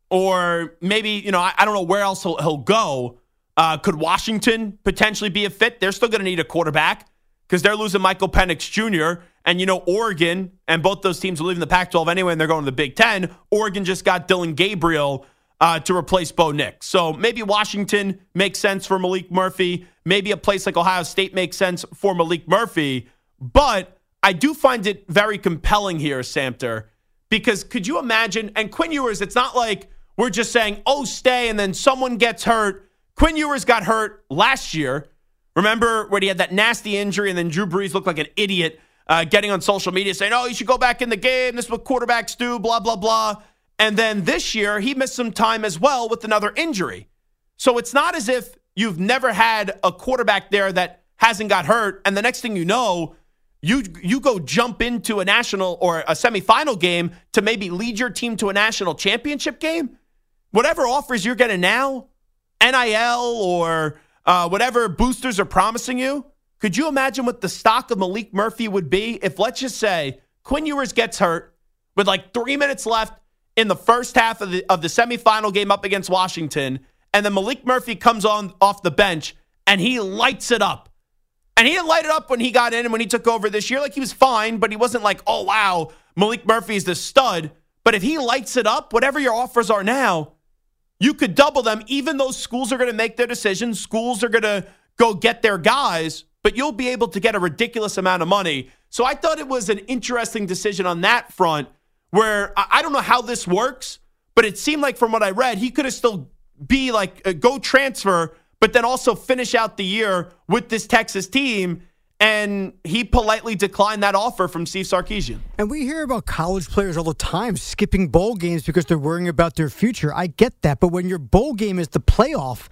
Speaker 3: or maybe, you know, I, I don't know where else he'll, he'll go. Uh, could Washington potentially be a fit? They're still going to need a quarterback because they're losing Michael Penix Junior And, you know, Oregon, and both those teams are leaving the Pac twelve anyway, and they're going to the Big Ten. Oregon just got Dylan Gabriel uh, to replace Bo Nix. So maybe Washington makes sense for Malik Murphy. Maybe a place like Ohio State makes sense for Malik Murphy. But I do find it very compelling here, Samter, because could you imagine, and Quinn Ewers, it's not like we're just saying, oh, stay, and then someone gets hurt. Quinn Ewers got hurt last year. Remember when he had that nasty injury, and then Drew Brees looked like an idiot uh, getting on social media saying, oh, you should go back in the game. This is what quarterbacks do, blah, blah, blah. And then this year, he missed some time as well with another injury. So it's not as if you've never had a quarterback there that hasn't got hurt, and the next thing you know, You you go jump into a national or a semifinal game to maybe lead your team to a national championship game. Whatever offers you're getting now, N I L or uh, whatever boosters are promising you, could you imagine what the stock of Malik Murphy would be if, let's just say, Quinn Ewers gets hurt with like three minutes left in the first half of the of the semifinal game up against Washington, and then Malik Murphy comes on off the bench and he lights it up. And he didn't light it up when he got in and when he took over this year. Like, he was fine, but he wasn't like, oh, wow, Malik Murphy's the stud. But if he lights it up, whatever your offers are now, you could double them. Even though schools are going to make their decisions, schools are going to go get their guys, but you'll be able to get a ridiculous amount of money. So I thought it was an interesting decision on that front where I don't know how this works, but it seemed like from what I read, he could have still be like, a go transfer, but then also finish out the year with this Texas team. And he politely declined that offer from Steve Sarkisian.
Speaker 7: And we hear about college players all the time skipping bowl games because they're worrying about their future. I get that. But when your bowl game is the playoff,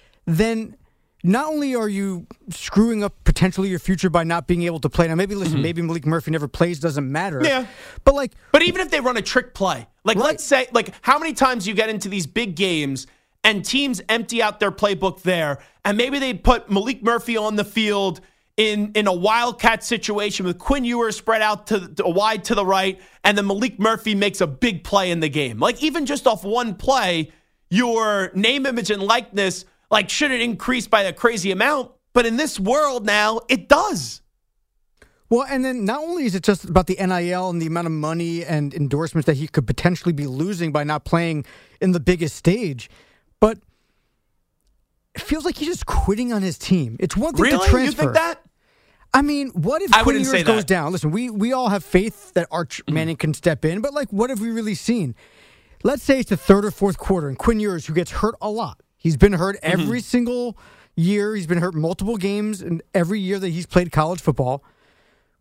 Speaker 7: then not only are you screwing up potentially your future by not being able to play. Now, maybe, listen, mm-hmm. maybe Malik Murphy never plays, doesn't matter.
Speaker 3: Yeah.
Speaker 7: But, like...
Speaker 3: But even if they run a trick play, like, right. let's say, like, how many times you get into these big games and teams empty out their playbook there, and maybe they put Malik Murphy on the field in, in a wildcat situation with Quinn Ewers spread out to, to wide to the right, and then Malik Murphy makes a big play in the game. Like, even just off one play, your name, image, and likeness, like, shouldn't increase by a crazy amount. But in this world now, it does.
Speaker 7: Well, and then not only is it just about the N I L and the amount of money and endorsements that he could potentially be losing by not playing in the biggest stage, but it feels like he's just quitting on his team. It's one thing
Speaker 3: really?
Speaker 7: to transfer.
Speaker 3: You think that?
Speaker 7: I mean, what if
Speaker 3: I
Speaker 7: Quinn Ewers goes
Speaker 3: that.
Speaker 7: down? Listen, we, we all have faith that Arch Manning can step in, but, like, what have we really seen? Let's say it's the third or fourth quarter, and Quinn Ewers, who gets hurt a lot. He's been hurt every mm-hmm. single year. He's been hurt multiple games in every year that he's played college football.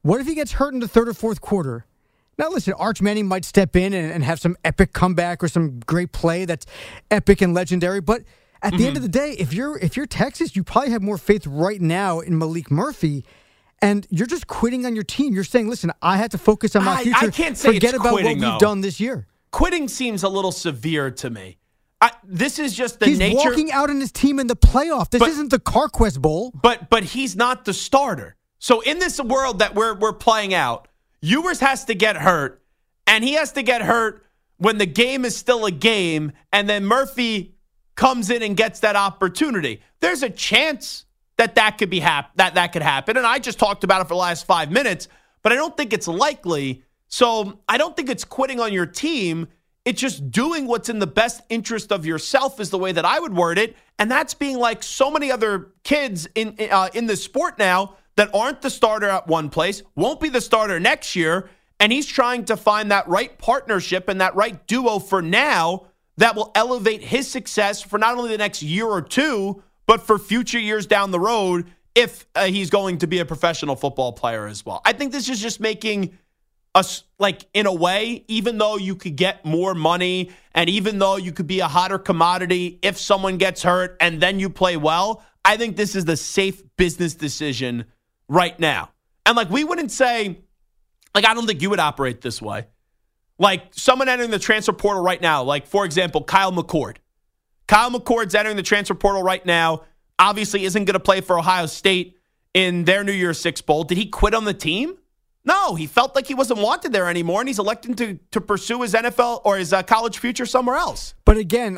Speaker 7: What if he gets hurt in the third or fourth quarter? Now, listen, Arch Manning might step in and, and have some epic comeback or some great play that's epic and legendary. But at the mm-hmm. end of the day, if you're if you're Texas, you probably have more faith right now in Malik Murphy. And you're just quitting on your team. You're saying, listen, I have to focus on my
Speaker 3: I,
Speaker 7: future.
Speaker 3: I can't say
Speaker 7: Forget
Speaker 3: it's
Speaker 7: about
Speaker 3: quitting,
Speaker 7: what we've
Speaker 3: though.
Speaker 7: done this year.
Speaker 3: Quitting seems a little severe to me. I, this is just the
Speaker 7: he's
Speaker 3: nature.
Speaker 7: He's walking out on his team in the playoff. This
Speaker 3: but,
Speaker 7: isn't the CarQuest Bowl.
Speaker 3: But but he's not the starter. So in this world that we're we're playing out, Ewers has to get hurt, and he has to get hurt when the game is still a game, and then Murphy comes in and gets that opportunity. There's a chance that that could be hap- that that could happen, and I just talked about it for the last five minutes, but I don't think it's likely. So I don't think it's quitting on your team. It's just doing what's in the best interest of yourself is the way that I would word it, and that's being like so many other kids in uh, in the sport now that aren't the starter at one place, won't be the starter next year, and he's trying to find that right partnership and that right duo for now that will elevate his success for not only the next year or two, but for future years down the road if uh, he's going to be a professional football player as well. I think this is just making us, like, in a way, even though you could get more money and even though you could be a hotter commodity if someone gets hurt and then you play well, I think this is the safe business decision right now. And, like, we wouldn't say, like, I don't think you would operate this way. Like, someone entering the transfer portal right now, like, for example, Kyle McCord. Kyle McCord's entering the transfer portal right now. Obviously isn't going to play for Ohio State in their New Year's Six Bowl. Did he quit on the team? No, he felt like he wasn't wanted there anymore, and he's electing to to pursue his N F L or his uh, college future somewhere else.
Speaker 7: But again,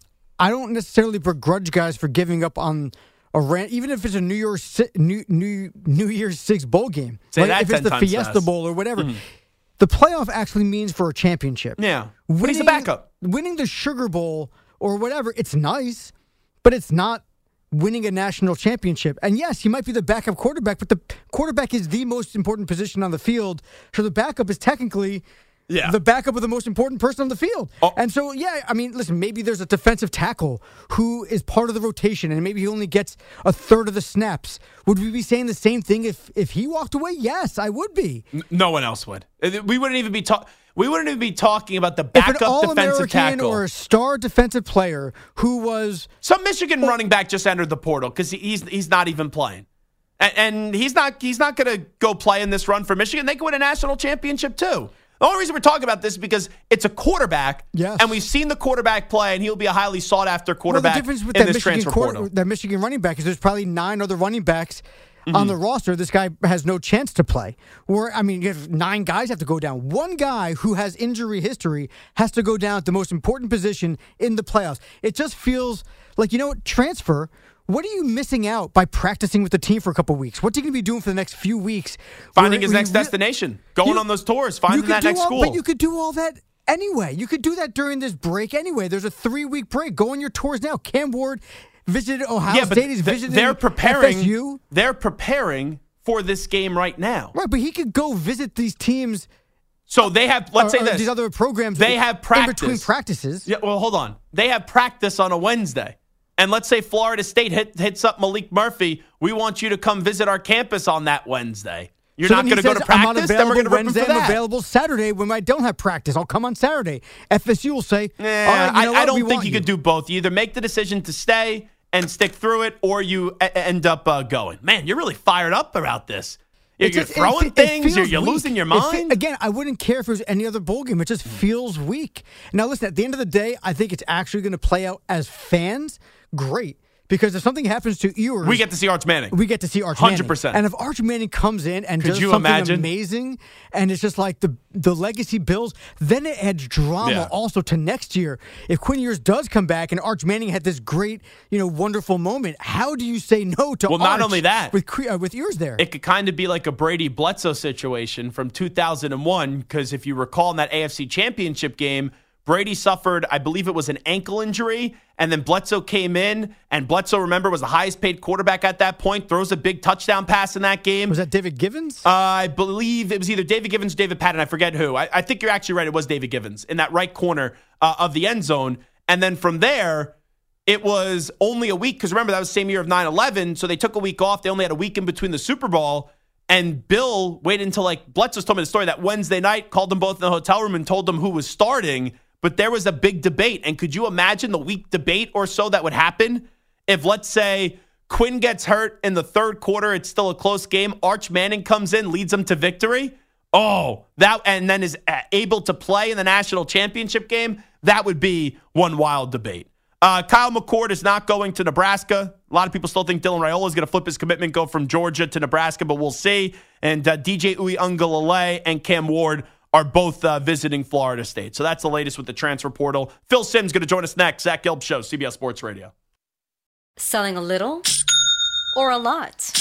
Speaker 7: I don't necessarily begrudge guys for giving up on a rant, even if it's a New Year's New New New Year's Six Bowl game.
Speaker 3: Say
Speaker 7: like
Speaker 3: that
Speaker 7: if it's
Speaker 3: ten
Speaker 7: the
Speaker 3: times
Speaker 7: Fiesta
Speaker 3: fast.
Speaker 7: Bowl or whatever.
Speaker 3: Mm.
Speaker 7: The playoff actually means for a championship.
Speaker 3: Yeah,
Speaker 7: winning,
Speaker 3: but he's a backup.
Speaker 7: Winning the Sugar Bowl or whatever, it's nice, but it's not winning a national championship. And yes, he might be the backup quarterback, but the quarterback is the most important position on the field. So the backup is technically yeah. the backup of the most important person on the field. Oh. And so, yeah, I mean, listen, maybe there's a defensive tackle who is part of the rotation and maybe he only gets a third of the snaps. Would we be saying the same thing if, if he walked away? Yes, I would be.
Speaker 3: No one else would. We wouldn't even be talking. We wouldn't even be talking about the backup
Speaker 7: if an
Speaker 3: defensive tackle
Speaker 7: or a star defensive player who was
Speaker 3: some Michigan oh, running back just entered the portal because he's he's not even playing, and, and he's not he's not going to go play in this run for Michigan. They could win a national championship too. The only reason we're talking about this is because it's a quarterback,
Speaker 7: yes.
Speaker 3: and we've seen the quarterback play, and he'll be a highly sought after quarterback
Speaker 7: well, the difference with
Speaker 3: in
Speaker 7: that
Speaker 3: this
Speaker 7: Michigan
Speaker 3: transfer
Speaker 7: quarter,
Speaker 3: portal.
Speaker 7: That Michigan running back is there's probably nine other running backs. Mm-hmm. On the roster, this guy has no chance to play. Or, I mean, you have nine guys have to go down. One guy who has injury history has to go down at the most important position in the playoffs. It just feels like, you know what, transfer, what are you missing out by practicing with the team for a couple weeks? What's he going to be doing for the next few weeks?
Speaker 3: Finding
Speaker 7: where,
Speaker 3: his
Speaker 7: where
Speaker 3: next
Speaker 7: re-
Speaker 3: destination, going
Speaker 7: you,
Speaker 3: on those tours, finding that next
Speaker 7: all,
Speaker 3: school.
Speaker 7: But you could do all that anyway. You could do that during this break anyway. There's a three-week break. Go on your tours now. Cam Ward visited Ohio
Speaker 3: yeah, but
Speaker 7: State. He's
Speaker 3: th-
Speaker 7: visiting
Speaker 3: they're preparing,
Speaker 7: F S U.
Speaker 3: They're preparing for this game right now.
Speaker 7: Right, but he could go visit these teams.
Speaker 3: So they have, let's
Speaker 7: or,
Speaker 3: say this.
Speaker 7: These other programs.
Speaker 3: They have practice.
Speaker 7: In between practices.
Speaker 3: Yeah, well, hold on. They have practice on a Wednesday. And let's say Florida State hit, hits up Malik Murphy. We want you to come visit our campus on that Wednesday. You're
Speaker 7: so
Speaker 3: not going to go to practice? Then we're going to rip him for that.
Speaker 7: I'm available Saturday when I don't have practice. I'll come on Saturday. F S U will say,
Speaker 3: nah,
Speaker 7: all right, you know
Speaker 3: I, I
Speaker 7: what?
Speaker 3: don't
Speaker 7: we
Speaker 3: think you,
Speaker 7: you
Speaker 3: could do both. You either make the decision to stay and stick through it, or you a- end up uh, going. Man, you're really fired up about this. You're,
Speaker 7: just,
Speaker 3: you're throwing
Speaker 7: it, it
Speaker 3: things. You're, you're
Speaker 7: weak.
Speaker 3: losing your
Speaker 7: It
Speaker 3: mind.
Speaker 7: fe- again, I wouldn't care if it was any other bowl game. It just feels weak. Now, listen, at the end of the day, I think it's actually going to play out as fans. Great. Because if something happens to Ewers,
Speaker 3: we get to see Arch Manning.
Speaker 7: We get to see Arch
Speaker 3: one
Speaker 7: Manning.
Speaker 3: hundred percent.
Speaker 7: And if Arch Manning comes in and
Speaker 3: Could
Speaker 7: does
Speaker 3: you
Speaker 7: something
Speaker 3: imagine?
Speaker 7: amazing, and it's just like the the legacy builds, then it adds drama
Speaker 3: Yeah.
Speaker 7: also to next year. If Quinn Ewers does come back and Arch Manning had this great, you know, wonderful moment, how do you say no to
Speaker 3: Well,
Speaker 7: Arch
Speaker 3: not only that.
Speaker 7: with uh, with Ewers there?
Speaker 3: It could kind of be like a Brady Bledsoe situation from two thousand one, because if you recall in that A F C Championship game, Brady suffered, I believe it was an ankle injury, and then Bledsoe came in, and Bledsoe, remember, was the highest paid quarterback at that point, throws a big touchdown pass in that game.
Speaker 7: Was that David Givens?
Speaker 3: Uh, I believe it was either David Givens or David Patton. I forget who. I, I think you're actually right. It was David Givens in that right corner uh, of the end zone. And then from there, it was only a week, because remember, that was the same year of nine eleven, so they took a week off. They only had a week in between the Super Bowl. And Bill waited until, like, Bledsoe told me the story that Wednesday night, called them both in the hotel room and told them who was starting. But there was a big debate. And could you imagine the week debate or so that would happen if, let's say, Quinn gets hurt in the third quarter, it's still a close game, Arch Manning comes in, leads them to victory? Oh, that, and then is able to play in the national championship game? That would be one wild debate. Uh, Kyle McCord is not going to Nebraska. A lot of people still think Dylan Raiola is going to flip his commitment, go from Georgia to Nebraska, but we'll see. And uh, D J Uiagalelei and Cam Ward are both uh, visiting Florida State. So that's the latest with the transfer portal. Phil Simms going to join us next. Zach Gelb Show, C B S Sports Radio.
Speaker 1: Selling a little or a lot?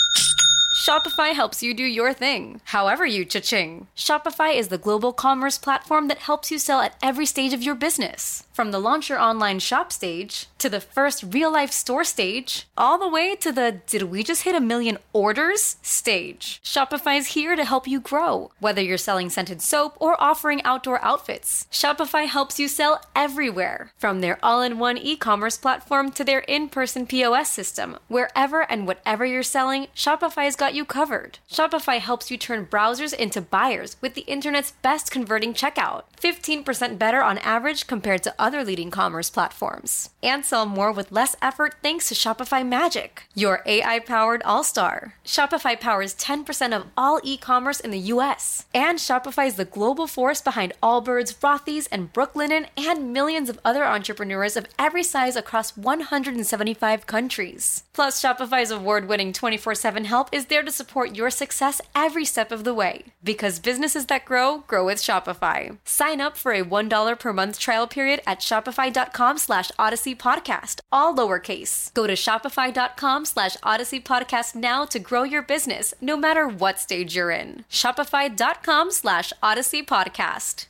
Speaker 1: Shopify helps you do your thing, however you cha-ching. Shopify is the global commerce platform that helps you sell at every stage of your business. From the launch your online shop stage, to the first real-life store stage, all the way to the did we just hit a million orders stage. Shopify's here to help you grow. Whether you're selling scented soap or offering outdoor outfits, Shopify helps you sell everywhere. From their all-in-one e-commerce platform to their in-person P O S system, wherever and whatever you're selling, Shopify's got you covered. Shopify helps you turn browsers into buyers with the internet's best converting checkout. fifteen percent better on average compared to other leading commerce platforms. And sell more with less effort thanks to Shopify Magic, your A I-powered all-star. Shopify powers ten percent of all e-commerce in the U S. And Shopify is the global force behind Allbirds, Rothy's, and Brooklinen, and millions of other entrepreneurs of every size across one hundred seventy-five countries. Plus, Shopify's award-winning twenty-four seven help is there to support your success every step of the way. Because businesses that grow, grow with Shopify. Sign up for a one dollar per month trial period at shopify.com slash Odyssey Podcast, all lowercase. Go to shopify.com slash Odyssey Podcast now to grow your business, no matter what stage you're in. Shopify.com slash Odyssey Podcast.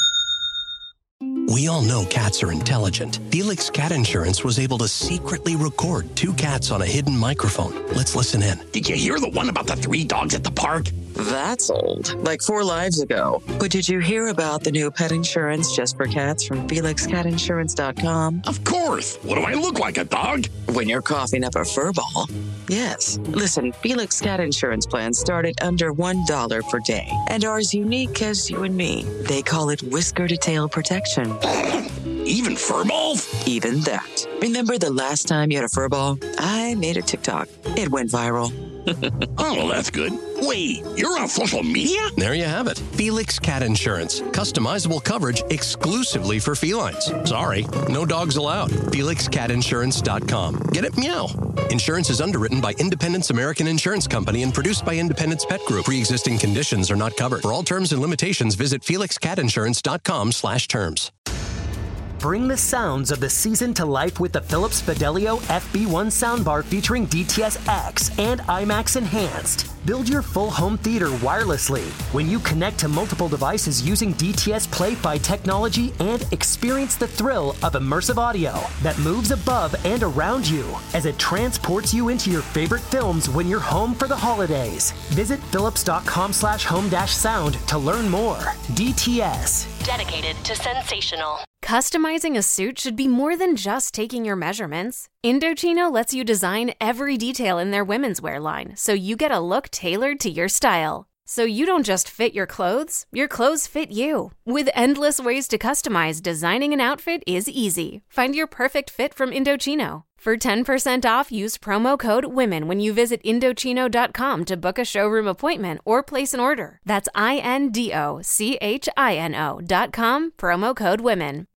Speaker 10: We all know cats are intelligent. Felix Cat Insurance was able to secretly record two cats on a hidden microphone. Let's listen in.
Speaker 11: Did you hear the one about the three dogs at the park?
Speaker 12: That's old, like four lives ago. But did you hear about the new pet insurance just for cats from Felix Cat Insurance dot com?
Speaker 11: Of course. What do I look like, a dog?
Speaker 12: When you're coughing up a fur ball. Yes. Listen, Felix Cat Insurance plans start at under one dollar per day and are as unique as you and me. They call it whisker to tail protection.
Speaker 11: Even fur balls?
Speaker 12: Even that. Remember the last time you had a fur ball? I made a TikTok. It went viral.
Speaker 11: Oh, well, that's good. Wait, you're on social media?
Speaker 10: There you have it. Felix Cat Insurance. Customizable coverage exclusively for felines. Sorry, no dogs allowed. Felix Cat Insurance dot com. Get it? Meow. Insurance is underwritten by Independence American Insurance Company and produced by Independence Pet Group. Pre-existing conditions are not covered. For all terms and limitations, visit Felix Cat Insurance dot com slash terms.
Speaker 4: Bring the sounds of the season to life with the Philips Fidelio F B one soundbar featuring D T S X and IMAX Enhanced. Build your full home theater wirelessly when you connect to multiple devices using D T S Play-Fi technology and experience the thrill of immersive audio that moves above and around you as it transports you into your favorite films when you're home for the holidays. Visit Philips.com slash home dash sound to learn more. D T S.
Speaker 5: Dedicated to sensational.
Speaker 13: Customizing a suit should be more than just taking your measurements. Indochino lets you design every detail in their women's wear line, so you get a look tailored to your style. So you don't just fit your clothes, your clothes fit you. With endless ways to customize, designing an outfit is easy. Find your perfect fit from Indochino. For ten percent off, use promo code WOMEN when you visit Indochino dot com to book a showroom appointment or place an order. That's I N D O C H I N O dot com, promo code WOMEN.